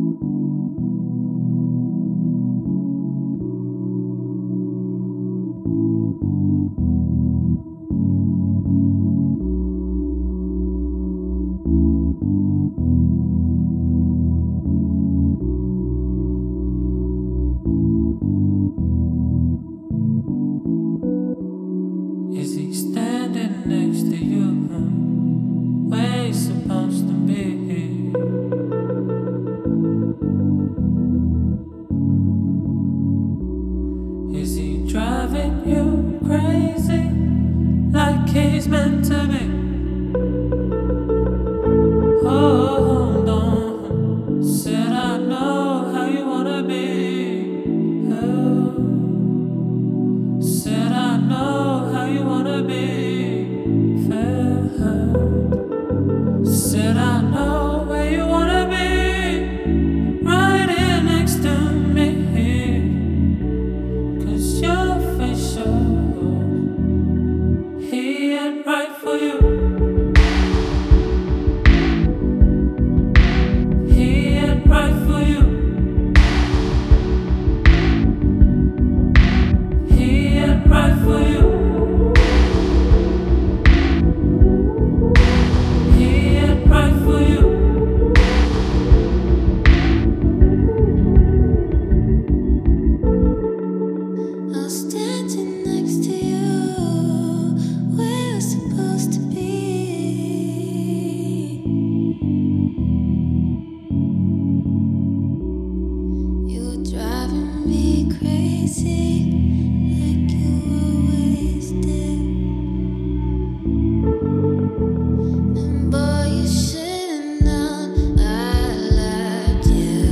Is he standing next to you? Where he's supposed to be? Is he driving you crazy like he's meant to be? Hold on, said I know how you wanna be. Oh, said I know how you wanna be. Felt, said I know where you wanna be. Right here next to me, 'cause your face shows he ain't right for you. He ain't right for you. He ain't right for you. He ain't right for you. I'm standing next to you, where we're supposed to be. You were driving me crazy, like you always did. And boy, you should've known I loved you,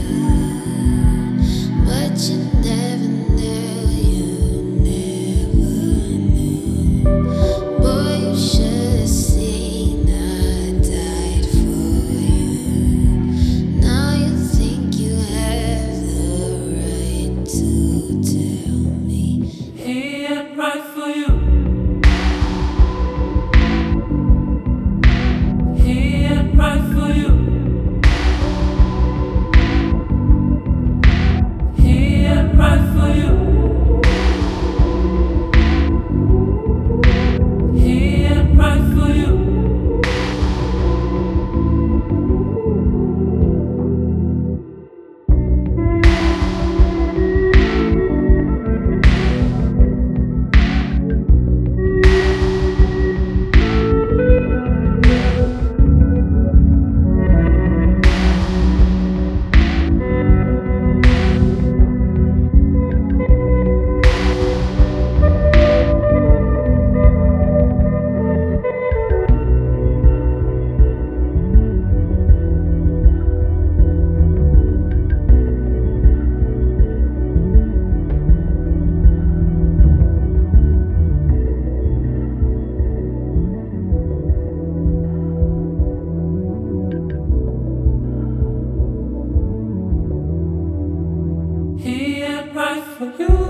but you never knew, you never knew. Boy, you should've seen I died for you. Now you think you have the right to tell me He ain't right for you. He ain't right for you. He ain't right for you. He ain't right for you. He ain't right for you.